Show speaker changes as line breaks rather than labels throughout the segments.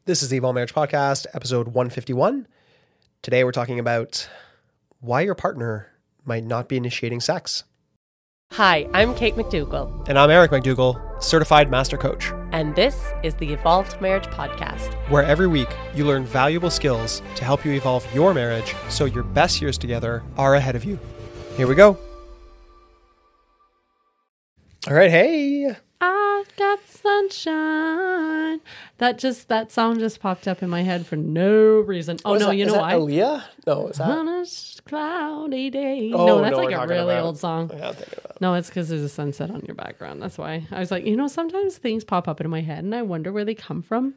This is the Evolve Marriage Podcast, episode 151. Today we're talking about why your partner might not be initiating sex.
Hi, I'm Kate McDougall.
And I'm Eric McDougall, certified master coach,
And this is the Evolved Marriage Podcast.
where every week you learn valuable skills to help you evolve your marriage so your best years together are ahead of you. Here we go. All right, hey.
I got sunshine. That song just popped up in my head for no reason. Oh, no, you know why?
Aaliyah? No, is that?
On a cloudy day.
Oh,
No, that's
no,
like
we're
a
talking
really
about-
old song.
Yeah, I'm thinking about it.
No, it's because there's a sunset on your background. That's why. I was like, sometimes things pop up in my head and I wonder where they come from.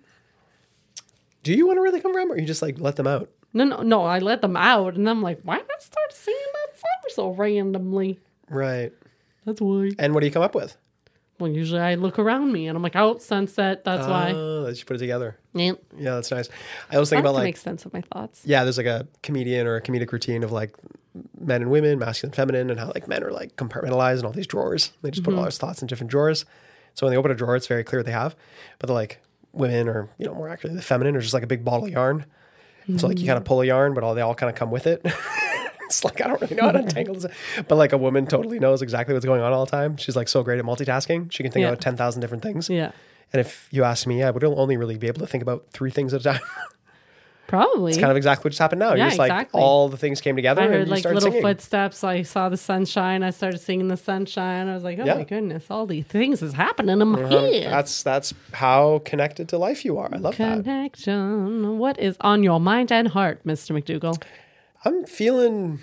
Do you want to really come from, or you just like let them out?
No, I let them out and I'm like, why did I start singing that song so randomly?
Right.
That's why.
And what do you come up with?
Well, usually I look around me and I'm like, oh, sunset. That's why.
Oh, that you put it together.
Yeah.
Yeah, that's nice. I always
I
think
have
about
to
like,
make sense of my thoughts.
yeah, there's like a comedian or a comedic routine of like men and women, masculine, feminine, and how like men are like compartmentalized in all these drawers. They just put all their thoughts in different drawers. So when they open a drawer, it's very clear what they have. But the like women, or more accurately, the feminine, are just like a big ball of yarn. So like you kind of pull a yarn, but they all kind of come with it. It's like, I don't really know how to untangle this. But like a woman totally knows exactly what's going on all the time. She's like so great at multitasking. She can think about 10,000 different things.
Yeah.
And if you ask me, I would only really be able to think about 3 things at a time.
Probably.
It's kind of exactly what just happened now.
Yeah,
You're just like,
exactly.
all the things came together
I
and
heard
you
like
started
little
singing.
footsteps. I saw the sunshine. I started singing the sunshine. I was like, oh
Yeah.
my goodness, all these things is happening in my head.
That's how connected to life you are. I love that.
Connection. What is on your mind and heart, Mr. McDougall?
I'm feeling,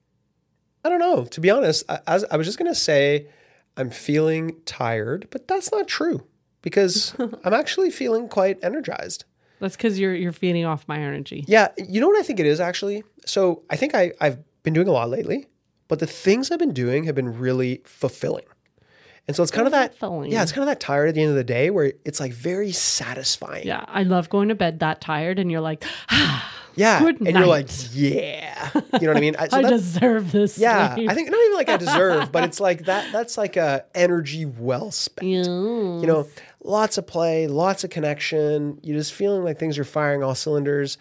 I don't know, to be honest, I was just going to say I'm feeling tired, but that's not true because I'm actually feeling quite energized.
That's because you're feeding off my energy.
Yeah. You know what I think it is actually? So I think I've been doing a lot lately, but the things I've been doing have been really fulfilling. And so it's kind of that,
Fulfilling.
yeah, it's kind of that tired at the end of the day where it's like very satisfying.
Yeah, I love going to bed that tired, and you're like,
Yeah.
Good
and you're like,
night.
yeah. You know what I mean? So
I
that-
deserve this.
yeah.
sleep.
I think not even like I deserve, but it's like that's like a energy well spent.
Yeah.
Lots of play, lots of connection. You're just feeling like things are firing all cylinders.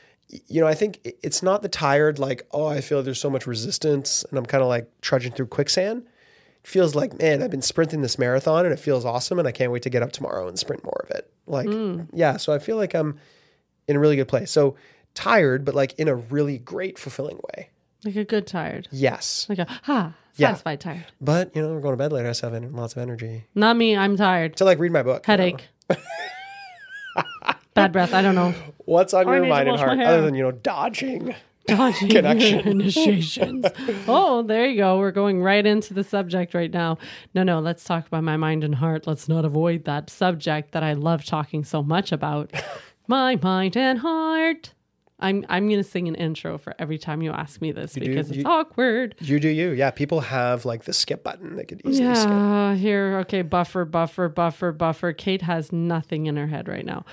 I think it's not the tired, like, oh, I feel there's so much resistance and I'm kind of like trudging through quicksand. It feels like, man, I've been sprinting this marathon and it feels awesome and I can't wait to get up tomorrow and sprint more of it. Like, yeah, so I feel like I'm in a really good place. So tired, but like in a really great, fulfilling way.
Like a good tired.
Yes.
Like
Yeah.
satisfied tired.
But, we're going to bed later. I still have lots of energy.
Not me. I'm tired.
To like read my book.
Headache. Bad breath. I don't know.
What's on
I
your
need to
mind and
wash my
heart
hair.
other than, dodging?
Dodging
Connection.
initiations. Oh, there you go. We're going right into the subject right now. No, let's talk about my mind and heart. Let's not avoid that subject that I love talking so much about. My mind and heart. I'm going to sing an intro for every time you ask me this because it's awkward.
You do you. Yeah, people have like the skip button. They could easily skip.
Yeah, here. Okay, buffer. Kate has nothing in her head right now.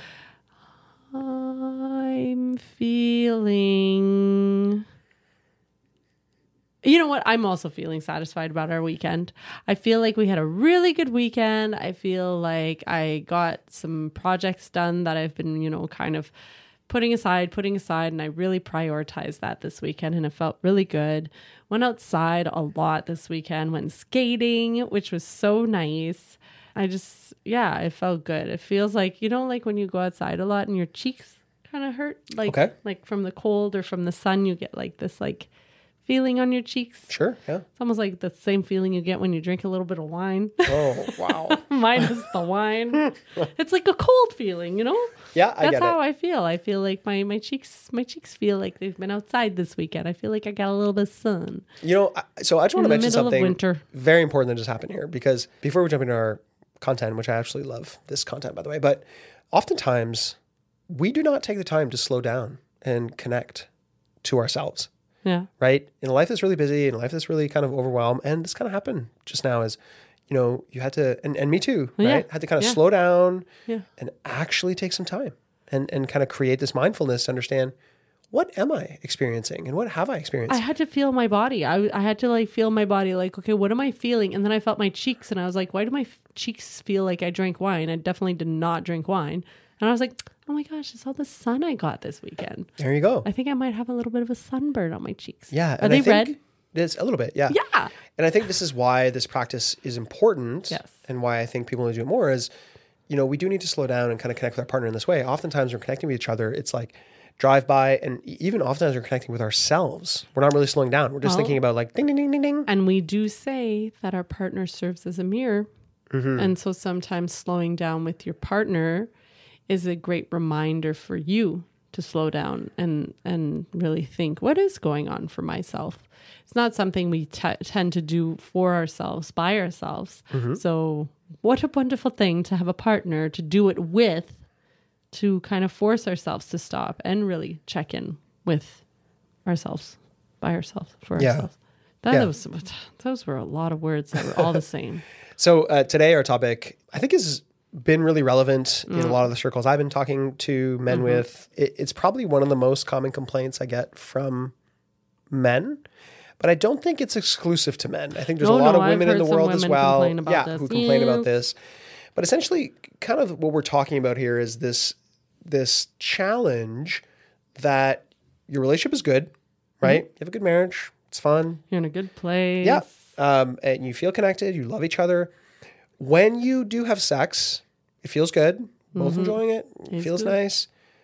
I'm feeling... You know what? I'm also feeling satisfied about our weekend. I feel like we had a really good weekend. I feel like I got some projects done that I've been, kind of putting aside, and I really prioritized that this weekend, and it felt really good. Went outside a lot this weekend, went skating, which was so nice. It felt good. It feels like, like when you go outside a lot and your cheeks kind of hurt, like from the cold or from the sun, you get like this like feeling on your cheeks.
Sure, yeah.
It's almost like the same feeling you get when you drink a little bit of wine.
Oh, wow.
Minus the wine. It's like a cold feeling,
Yeah, I
That's
get
how
it.
I feel. I feel like my cheeks feel like they've been outside this weekend. I feel like I got a little bit of sun.
So I just want to
In the
mention
middle of
something
winter.
very important that just happened here, because before we jump into our content, which I absolutely love this content, by the way, but oftentimes we do not take the time to slow down and connect to ourselves.
Yeah.
Right? In a life that's really busy, in a life that's really kind of overwhelmed, and this kind of happened just now is, you had to, and me too,
Yeah.
right? Had to kind of
Yeah.
slow down
Yeah.
and actually take some time and kind of create this mindfulness to understand, what am I experiencing and what have I experienced?
I had to feel my body. I had to like feel my body like, okay, what am I feeling? And then I felt my cheeks and I was like, why do my cheeks feel like I drank wine? I definitely did not drink wine. And I was like, oh my gosh, it's all the sun I got this weekend.
There you go.
I think I might have a little bit of a sunburn on my cheeks.
Yeah.
Are they red?
It's a little bit. Yeah.
Yeah.
And I think this is why this practice is important.
Yes.
And why I think people need to do it more is, we do need to slow down and kind of connect with our partner in this way. Oftentimes we're connecting with each other. It's like drive by, and even oftentimes we're connecting with ourselves. We're not really slowing down. We're just thinking about like ding, ding, ding, ding, ding.
And we do say that our partner serves as a mirror. And so sometimes slowing down with your partner is a great reminder for you to slow down and really think, what is going on for myself? It's not something we tend to do for ourselves, by ourselves. So what a wonderful thing to have a partner to do it with, to kind of force ourselves to stop and really check in with ourselves, by ourselves, for ourselves. Those were a lot of words that were all the same.
So today our topic, I think, has been really relevant in a lot of the circles I've been talking to men with. It's probably one of the most common complaints I get from men, but I don't think it's exclusive to men. I think there's a lot of women in the world as well, who complain about this. But essentially, kind of what we're talking about here is this challenge that your relationship is good, right? You have a good marriage. It's fun.
You're in a good place.
Yeah. And you feel connected. You love each other. When you do have sex, it feels good. Both enjoying it. It feels nice.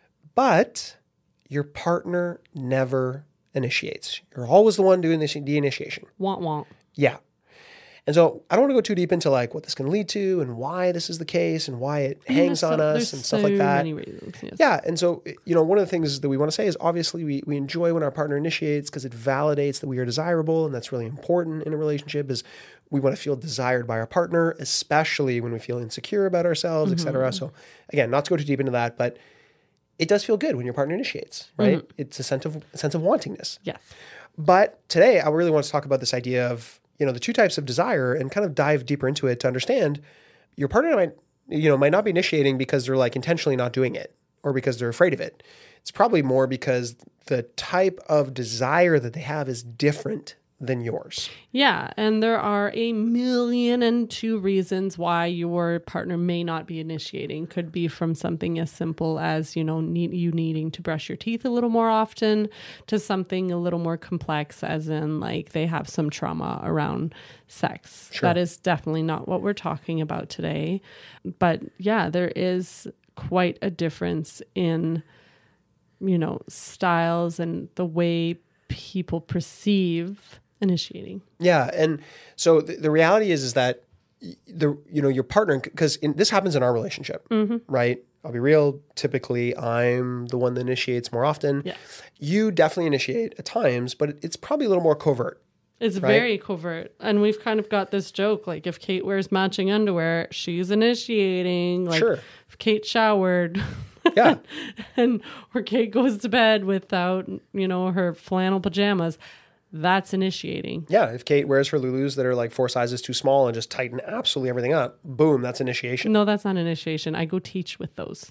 But your partner never initiates. You're always the one doing the initiation.
Want, want.
Yeah. And so I don't want to go too deep into like what this can lead to and why this is the case and why it hangs on us and stuff like that.
Many reasons, yes.
Yeah. And so, one of the things that we want to say is obviously we enjoy when our partner initiates because it validates that we are desirable. And that's really important in a relationship, is we want to feel desired by our partner, especially when we feel insecure about ourselves, et cetera. So again, not to go too deep into that, but it does feel good when your partner initiates, right? It's a sense of wantingness.
Yes.
But today I really want to talk about this idea of, the two types of desire and kind of dive deeper into it to understand your partner might not be initiating because they're like intentionally not doing it or because they're afraid of it. It's probably more because the type of desire that they have is different than yours.
Yeah. And there are 1,000,002 reasons why your partner may not be initiating. Could be from something as simple as, you needing to brush your teeth a little more often, to something a little more complex, as in like they have some trauma around sex.
Sure.
That is definitely not what we're talking about today. But yeah, there is quite a difference in, styles and the way people perceive initiating.
Yeah. And so the reality is that your partner, because this happens in our relationship, right? I'll be real. Typically, I'm the one that initiates more often.
Yeah.
You definitely initiate at times, but it's probably a little more covert.
It's very covert. And we've kind of got this joke, like if Kate wears matching underwear, she's initiating. Like if Kate showered,
yeah,
or Kate goes to bed without, her flannel pajamas, that's initiating.
Yeah, if Kate wears her Lulus that are like 4 sizes too small and just tighten absolutely everything up, boom, that's initiation.
No, that's not initiation. I go teach with those.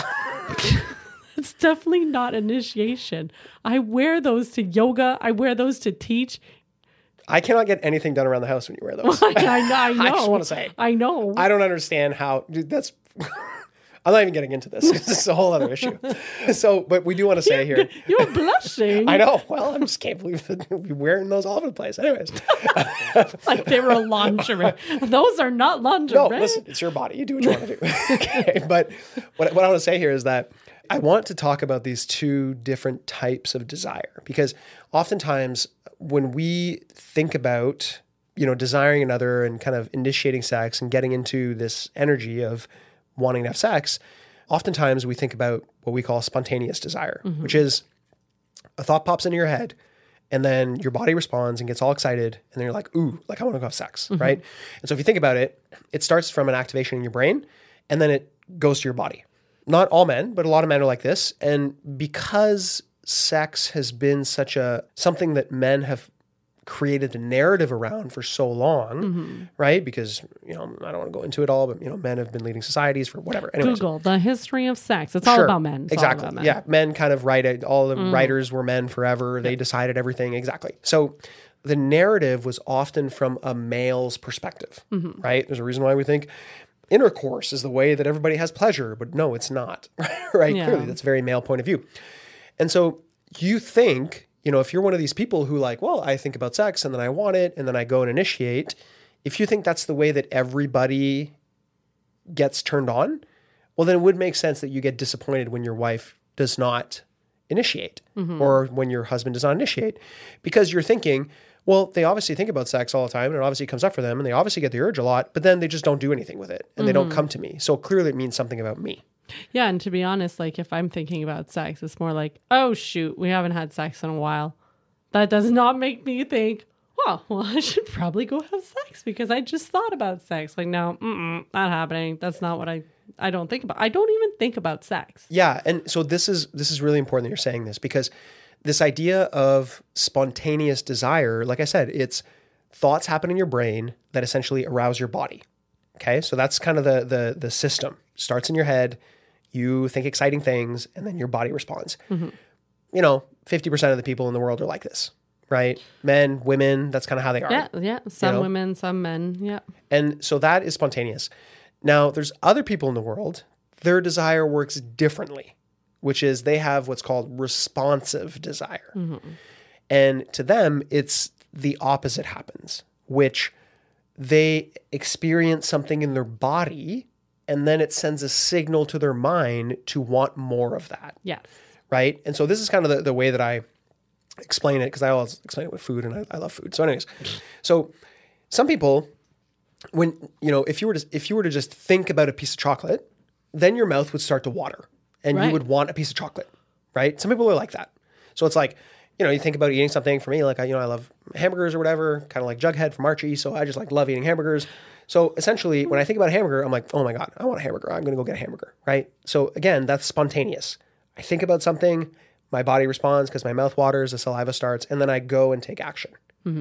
It's definitely not initiation. I wear those to yoga. I wear those to teach.
I cannot get anything done around the house when you wear those.
I know.
I just want to say.
I know.
I don't understand how. Dude, that's. I'm not even getting into this. This is a whole other issue. So, but we do want to say here.
You're blushing.
I know. Well, I just can't believe that we're wearing those all over the place. Anyways.
Like they were lingerie. Those are not lingerie.
No, listen, it's your body. You do what you want to do. Okay. But what I want to say here is that I want to talk about these two different types of desire, because oftentimes when we think about, desiring another and kind of initiating sex and getting into this energy of wanting to have sex, oftentimes we think about what we call spontaneous desire, which is a thought pops into your head and then your body responds and gets all excited. And then you're like, ooh, like I want to go have sex, right? And so if you think about it, it starts from an activation in your brain and then it goes to your body. Not all men, but a lot of men are like this. And because sex has been something that men have created the narrative around for so long, right? Because, I don't want to go into it all, but, men have been leading societies for whatever. Anyways.
Google the history of sex. It's all about men.
Exactly.
About men.
Yeah. Men kind of write it. All the writers were men forever. They decided everything. Exactly. So the narrative was often from a male's perspective, right? There's a reason why we think intercourse is the way that everybody has pleasure, but no, it's not, right?
Yeah.
Clearly, that's a very male point of view. And so you think, if you're one of these people who like, well, I think about sex and then I want it and then I go and initiate, if you think that's the way that everybody gets turned on, well, then it would make sense that you get disappointed when your wife does not initiate or when your husband does not initiate, because you're thinking, well, they obviously think about sex all the time and it obviously comes up for them and they obviously get the urge a lot, but then they just don't do anything with it and they don't come to me. So clearly it means something about me.
Yeah. And to be honest, like if I'm thinking about sex, it's more like, oh, shoot, we haven't had sex in a while. That does not make me think, well, I should probably go have sex because I just thought about sex. Like, no, not happening. That's not what I don't think about. I don't even think about sex.
Yeah. And so this is really important that you're saying this, because this idea of spontaneous desire, like I said, it's thoughts happen in your brain that essentially arouse your body. Okay. So that's kind of the system. Starts in your head, you think exciting things, and then your body responds. 50% of the people in the world are like this, right? Men, women, that's kind of how they are.
Yeah. Some women, some men. Yeah.
And so that is spontaneous. Now, there's other people in the world, their desire works differently, which is they have what's called responsive desire. And to them, it's the opposite happens, which they experience something in their body and then it sends a signal to their mind to want more of that.
Yes.
Right? And so this is kind of the way that I explain it, because I always explain it with food and I love food. So anyways, so some people, when, if you were to just think about a piece of chocolate, then your mouth would start to water and you would want a piece of chocolate, right? Some people are like that. So it's like, you think about eating something. For me, like, I love hamburgers or whatever, kind of like Jughead from Archie. So I just like love eating hamburgers. So essentially when I think about a hamburger, I'm like, oh my God, I want a hamburger. I'm going to go get a hamburger, right? So again, that's spontaneous. I think about something, my body responds because my mouth waters, the saliva starts, and then I go and take action.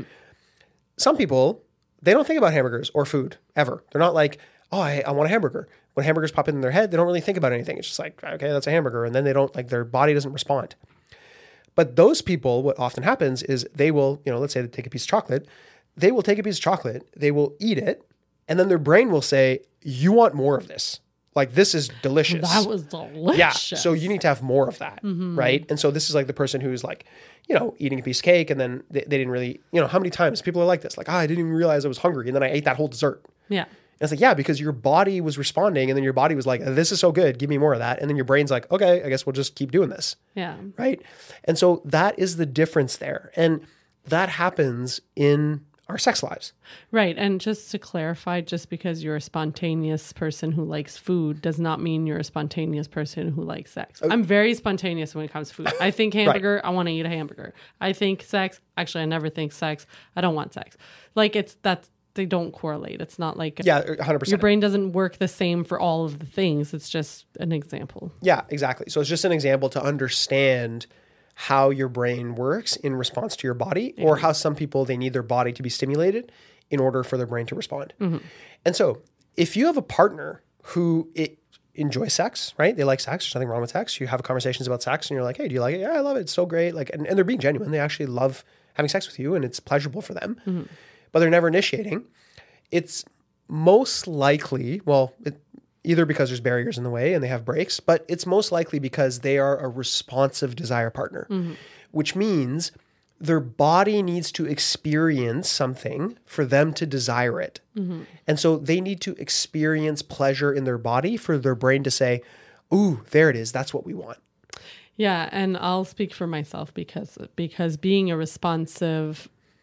Some people, they don't think about hamburgers or food ever. They're not like, oh, I want a hamburger. When hamburgers pop in their head, they don't really think about anything. It's just like, okay, that's a hamburger. And then they don't, like, their body doesn't respond. But those people, what often happens is they will, let's say they take a piece of chocolate. They will take a piece of chocolate, they will eat it, and then their brain will say, you want more of this. Like, this is delicious.
That was delicious.
Yeah. So you need to have more of that. Right. And so this is like the person who's like, eating a piece of cake and then they didn't really, how many times people are like this? Like, I didn't even realize I was hungry. And then I ate that whole dessert.
Yeah.
And it's like, yeah, because your body was responding and then your body was like, this is so good. Give me more of that. And then your brain's like, okay, I guess we'll just keep doing this.
Yeah.
Right. And so that is the difference there. And that happens in our sex lives.
Right. And just to clarify, just because you're a spontaneous person who likes food does not mean you're a spontaneous person who likes sex. I'm very spontaneous when it comes to food. I think hamburger, I want to eat a hamburger. I think sex, actually, I never think sex. I don't want sex. Like, they don't correlate. It's not like
100%.
Your brain doesn't work the same for all of the things. It's just an example.
Yeah, exactly. So it's just an example to understand how your brain works in response to your body, or how some people, they need their body to be stimulated in order for their brain to respond. And so if you have a partner who enjoys sex, right? They like sex. There's nothing wrong with sex. You have conversations about sex and you're like, hey, do you like it? Yeah, I love it. It's so great. Like, and they're being genuine. They actually love having sex with you and it's pleasurable for them, but they're never initiating. It's most likely, either because there's barriers in the way and they have breaks, but it's most likely because they are a responsive desire partner, which means their body needs to experience something for them to desire it. And so they need to experience pleasure in their body for their brain to say, ooh, there it is. That's what we want.
Yeah. And I'll speak for myself because being a responsive,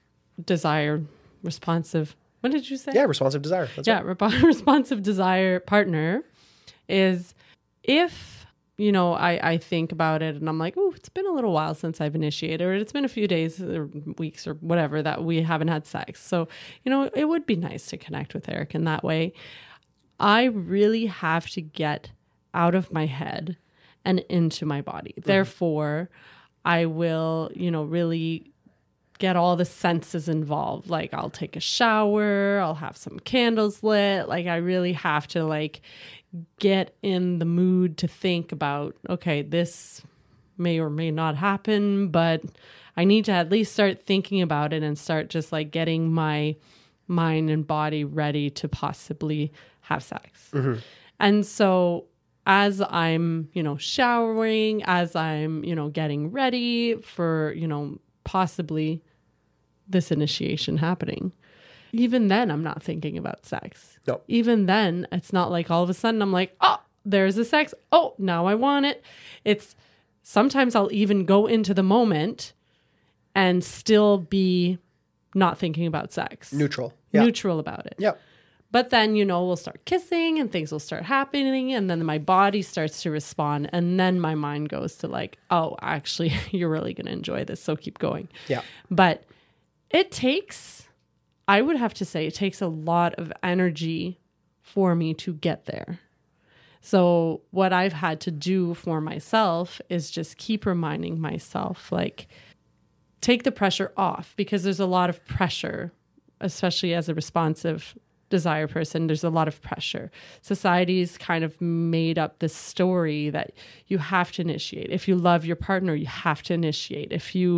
what did you say?
Yeah, responsive desire. That's right.
Responsive desire partner is if, I think about it and I'm like, oh, it's been a little while since I've initiated, or it's been a few days or weeks or whatever that we haven't had sex. So, it would be nice to connect with Eric in that way. I really have to get out of my head and into my body. Therefore, I will, really get all the senses involved. Like, I'll take a shower, I'll have some candles lit. Like, I really have to get in the mood to think about, okay, this may or may not happen, but I need to at least start thinking about it and start just getting my mind and body ready to possibly have sex. And so as I'm, showering, as I'm, getting ready for, possibly this initiation happening, even then I'm not thinking about sex.
No.
Even then, it's not like all of a sudden I'm like, oh, there's a sex. Oh, now I want it. It's sometimes I'll even go into the moment and still be not thinking about sex.
Neutral
about it.
Yeah.
But then, we'll start kissing and things will start happening. And then my body starts to respond. And then my mind goes to like, oh, actually, you're really going to enjoy this. So keep going.
Yeah.
But I would have to say, it takes a lot of energy for me to get there. So what I've had to do for myself is just keep reminding myself, like, take the pressure off, because there's a lot of pressure, especially as a responsive desire person. There's a lot of pressure. Society's kind of made up this story that you have to initiate. If you love your partner, you have to initiate. If you're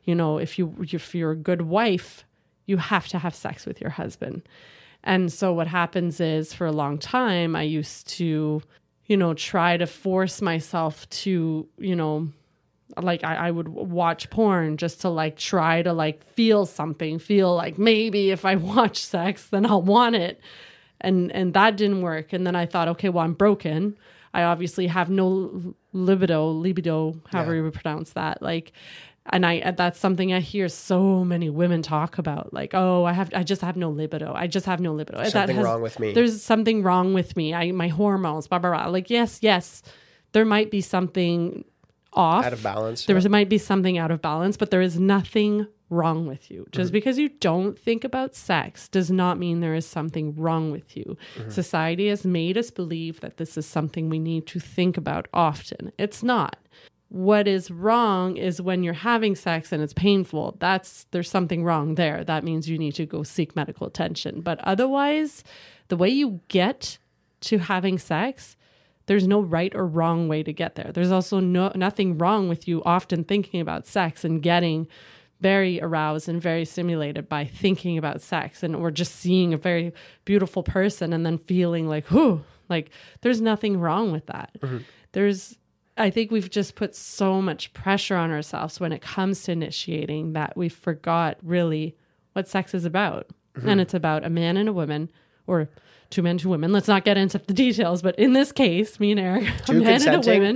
a good wife, you have to have sex with your husband. And so what happens is, for a long time, I used to, try to force myself to, like I would watch porn just to like try to like feel something, feel like maybe if I watch sex, then I'll want it. And that didn't work. And then I thought, okay, well, I'm broken. I obviously have no libido, however you would pronounce that. Like, and that's something I hear so many women talk about. Like, oh, I just have no libido. I just have no libido.
Something wrong with me.
There's something wrong with me. My hormones, blah, blah, blah. Like, yes, there might be something off.
Out of balance.
There might be something out of balance, but there is nothing wrong with you. Just because you don't think about sex does not mean there is something wrong with you. Society has made us believe that this is something we need to think about often. It's not. What is wrong is when you're having sex and it's painful. There's something wrong there. That means you need to go seek medical attention. But otherwise, the way you get to having sex, there's no right or wrong way to get there. There's also nothing wrong with you often thinking about sex and getting very aroused and very stimulated by thinking about sex, or just seeing a very beautiful person and then feeling like, whew, like there's nothing wrong with that. I think we've just put so much pressure on ourselves when it comes to initiating that we forgot really what sex is about. And it's about a man and a woman, or two men, two women. Let's not get into the details, but in this case, me and Eric,
two consenting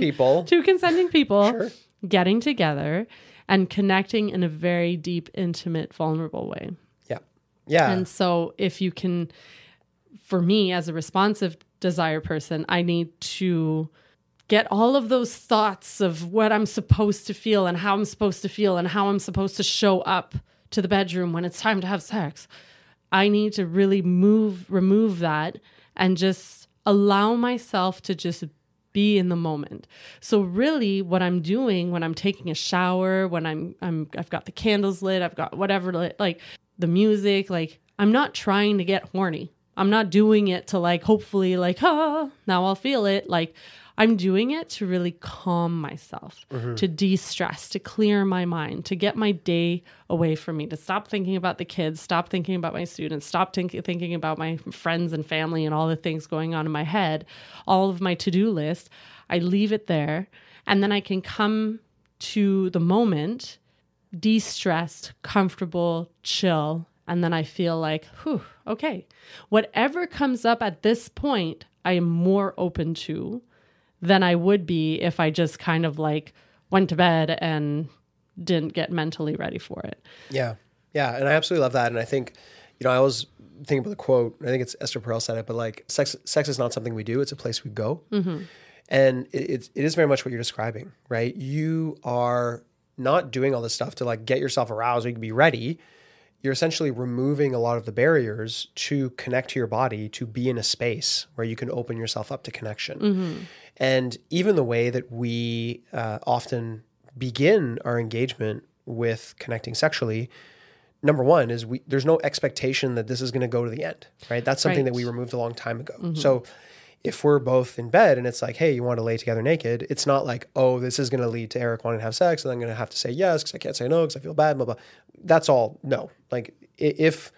people
sure, getting together and connecting in a very deep, intimate, vulnerable way.
Yeah.
And so if you can, for me as a responsive desire person, I need to get all of those thoughts of what I'm supposed to feel and how I'm supposed to feel and how I'm supposed to show up to the bedroom when it's time to have sex. I need to really remove that and just allow myself to just be in the moment. So really what I'm doing when I'm taking a shower, when I've got the candles lit, I've got whatever lit, like the music, like I'm not trying to get horny. I'm not doing it to like, hopefully like, now I'll feel it. Like I'm doing it to really calm myself, to de-stress, to clear my mind, to get my day away from me, to stop thinking about the kids, stop thinking about my students, stop thinking about my friends and family and all the things going on in my head, all of my to-do list. I leave it there, and then I can come to the moment, de-stressed, comfortable, chill, and then I feel like, whew, okay. Whatever comes up at this point, I am more open to than I would be if I just kind of like went to bed and didn't get mentally ready for it.
Yeah. And I absolutely love that. And I think, I always think about the quote, I think it's Esther Perel said it, but like sex is not something we do. It's a place we go. And it is very much what you're describing, right? You are not doing all this stuff to like get yourself aroused so you can be ready. You're essentially removing a lot of the barriers to connect to your body, to be in a space where you can open yourself up to connection. And even the way that we often begin our engagement with connecting sexually, number one is there's no expectation that this is going to go to the end, right? That's something that we removed a long time ago. So if we're both in bed and it's like, hey, you want to lay together naked, it's not like, oh, this is going to lead to Eric wanting to have sex and I'm going to have to say yes because I can't say no because I feel bad, blah, blah. That's all no. Like if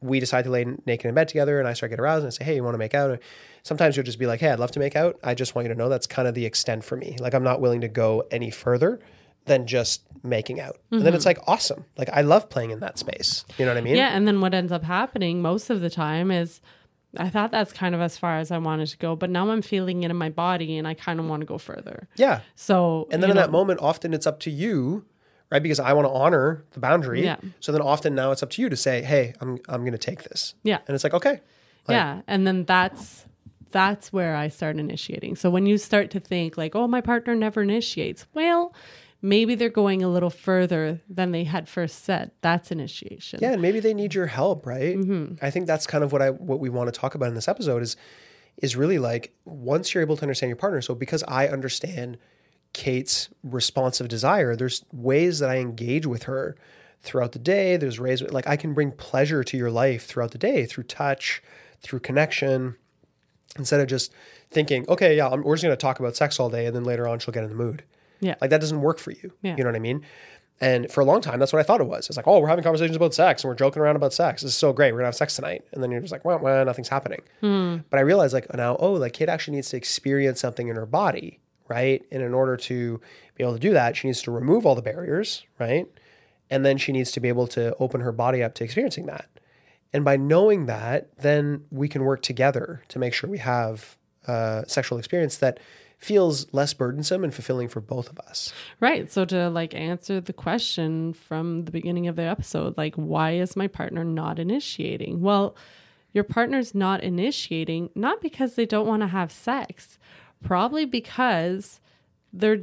we decide to lay naked in bed together and I start getting aroused and I say, hey, you want to make out? Sometimes you'll just be like, hey, I'd love to make out. I just want you to know that's kind of the extent for me. Like I'm not willing to go any further than just making out. And then it's like, awesome. Like I love playing in that space. You know what I mean?
Yeah. And then what ends up happening most of the time is I thought that's kind of as far as I wanted to go, but now I'm feeling it in my body and I kind of want to go further.
Yeah.
So,
and then in that moment, often it's up to you, right? Because I want to honor the boundary.
Yeah.
So then often now it's up to you to say, hey, I'm going to take this.
Yeah.
And it's like, okay.
Yeah. And then that's where I start initiating. So when you start to think like, oh, my partner never initiates. Well, maybe they're going a little further than they had first said. That's initiation.
Yeah, and maybe they need your help, right? I think that's kind of what we want to talk about in this episode is really like once you're able to understand your partner. So because I understand Kate's responsive desire, there's ways that I engage with her throughout the day. There's ways like I can bring pleasure to your life throughout the day through touch, through connection, instead of just thinking, okay, yeah, we're just going to talk about sex all day and then later on she'll get in the mood.
Yeah.
Like that doesn't work for you.
Yeah.
You know what I mean? And for a long time, that's what I thought it was. It's like, oh, we're having conversations about sex and we're joking around about sex. This is so great. We're gonna have sex tonight. And then you're just like, well, nothing's happening. But I realized like now, like Kate actually needs to experience something in her body, right? And in order to be able to do that, she needs to remove all the barriers, right? And then she needs to be able to open her body up to experiencing that. And by knowing that, then we can work together to make sure we have a sexual experience that feels less burdensome and fulfilling for both of us.
Right. So to like answer the question from the beginning of the episode, like, why is my partner not initiating? Well, your partner's not initiating, not because they don't want to have sex, probably because they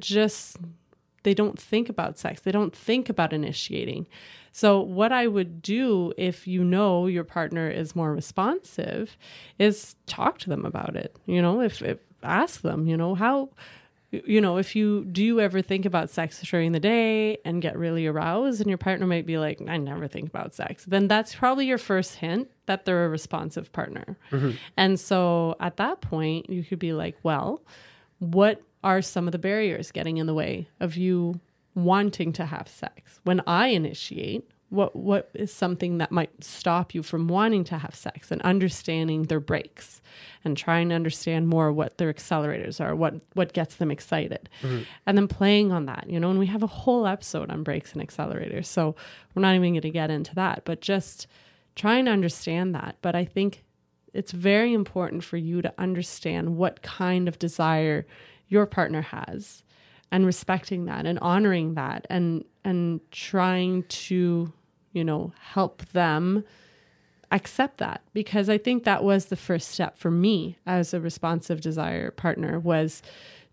don't think about sex. They don't think about initiating. So what I would do if you know your partner is more responsive is talk to them about it. You know, if ask them, you know, how, you know, do you ever think about sex during the day and get really aroused? And your partner might be like, I never think about sex. Then that's probably your first hint that they're a responsive partner. And so at that point, you could be like, well, what are some of the barriers getting in the way of you wanting to have sex? When I initiate, what is something that might stop you from wanting to have sex, and understanding their brakes and trying to understand more what their accelerators are, what gets them excited, and then playing on that, you know, and we have a whole episode on brakes and accelerators. So we're not even going to get into that, but just trying to understand that. But I think it's very important for you to understand what kind of desire your partner has and respecting that and honoring that and trying to, you know, help them accept that. Because I think that was the first step for me as a responsive desire partner, was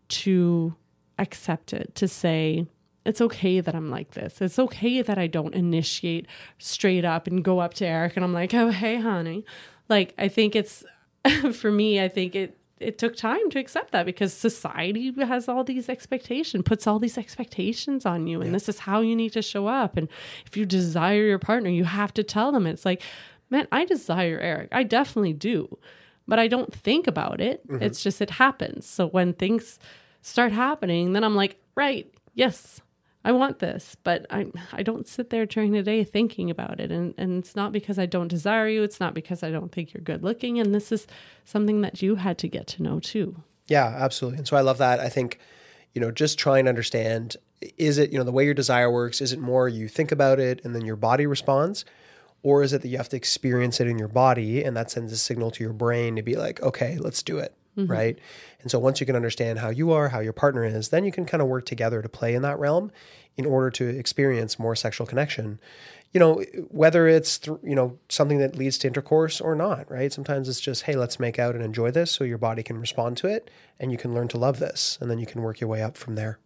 to accept it, to say, it's okay that I'm like this. It's okay that I don't initiate straight up and go up to Eric and I'm like, oh, hey, honey. Like, I think it's, for me, I think it took time to accept that, because society has all these expectations, puts all these expectations on you. And this is how you need to show up. And if you desire your partner, you have to tell them. It's like, man, I desire Eric. I definitely do, but I don't think about it. It's just, it happens. So when things start happening, then I'm like, right, yes, I want this, but I don't sit there during the day thinking about it. And it's not because I don't desire you. It's not because I don't think you're good looking. And this is something that you had to get to know too.
Yeah, absolutely. And so I love that. I think, you know, just trying to understand, is it, you know, the way your desire works, is it more you think about it and then your body responds? Or is it that you have to experience it in your body and that sends a signal to your brain to be like, okay, let's do it. Right. And so once you can understand how you are, how your partner is, then you can kind of work together to play in that realm in order to experience more sexual connection. You know, whether it's, you know, something that leads to intercourse or not, right? Sometimes it's just, hey, let's make out and enjoy this so your body can respond to it and you can learn to love this, and then you can work your way up from there.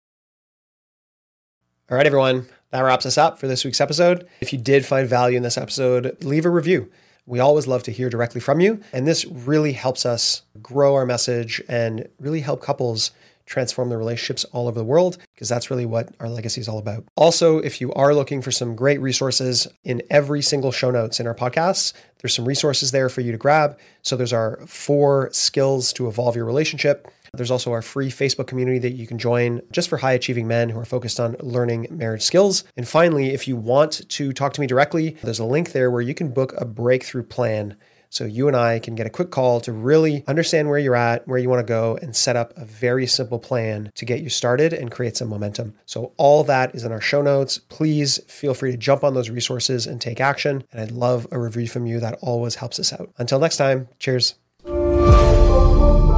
All right, everyone, that wraps us up for this week's episode. If you did find value in this episode, leave a review. We always love to hear directly from you. And this really helps us grow our message and really help couples transform their relationships all over the world, because that's really what our legacy is all about. Also, if you are looking for some great resources, in every single show notes in our podcasts, there's some resources there for you to grab. So there's our 4 skills to evolve your relationship. There's also our free Facebook community that you can join just for high achieving men who are focused on learning marriage skills. And finally, if you want to talk to me directly, there's a link there where you can book a breakthrough plan. So you and I can get a quick call to really understand where you're at, where you want to go, and set up a very simple plan to get you started and create some momentum. So all that is in our show notes. Please feel free to jump on those resources and take action. And I'd love a review from you. That always helps us out. Until next time, cheers.